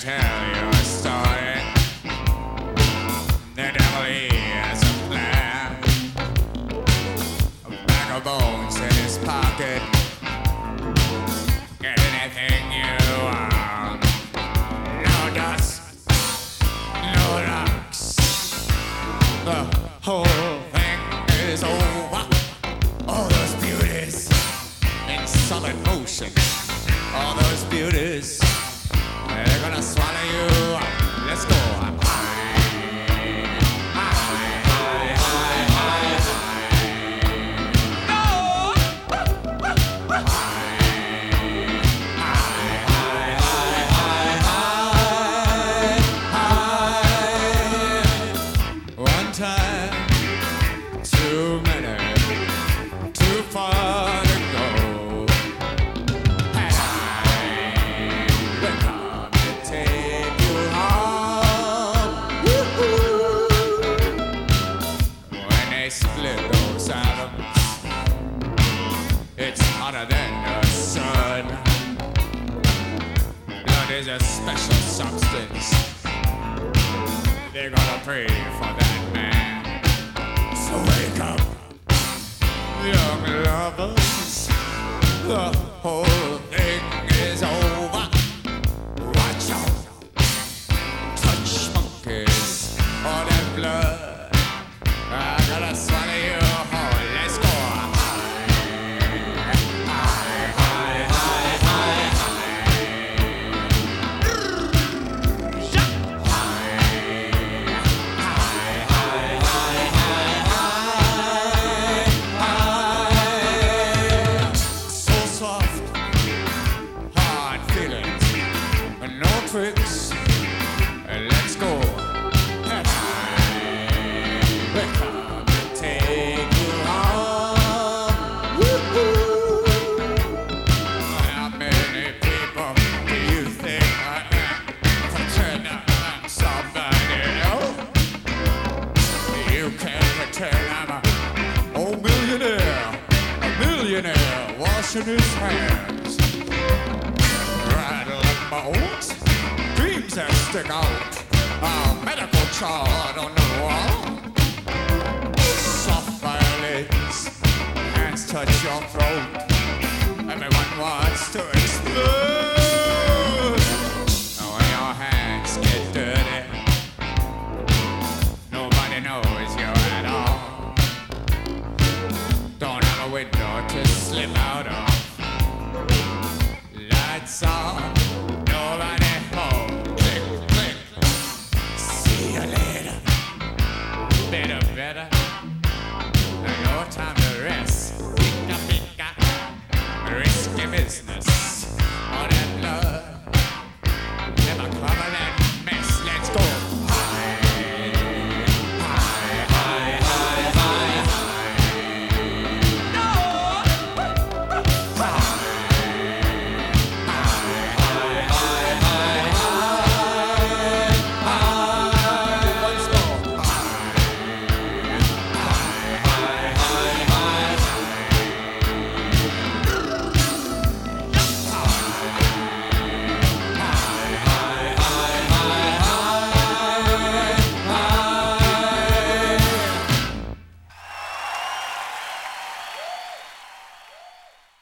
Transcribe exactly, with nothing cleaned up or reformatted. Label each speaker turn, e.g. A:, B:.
A: tell you a story. The devil he has a plan. A bag of bones in his pocket. Get anything you want. No dust, no rocks. The whole thing is over. All those beauties in solid motion. All those beauties, they're gonna swallow you up. Let's go. I'm high, high, high, high, high, high. No! High, high, high, high, high, high. One time, too many, too far to go. Split those atoms. It's hotter than the sun. Blood is a special substance. They're gonna pray for that man. So wake up, young lovers. The whole thing is over. Watch out, touch monkeys or that blood. I gotta swallow you whole. Let's go. High, high, high, high, high. So soft, hard feelings, no tricks. Let's go. Washing his hands, rattle up bones, dreams that stick out, a medical chart on the wall, soft violins, hands touch your throat, everyone wants to explode. When your hands get dirty, nobody knows you at all. Don't have a window to slip out of. Lights on, nobody home. Click, click. See you later. Better, better. No time to rest. Picka, picka. Risky business.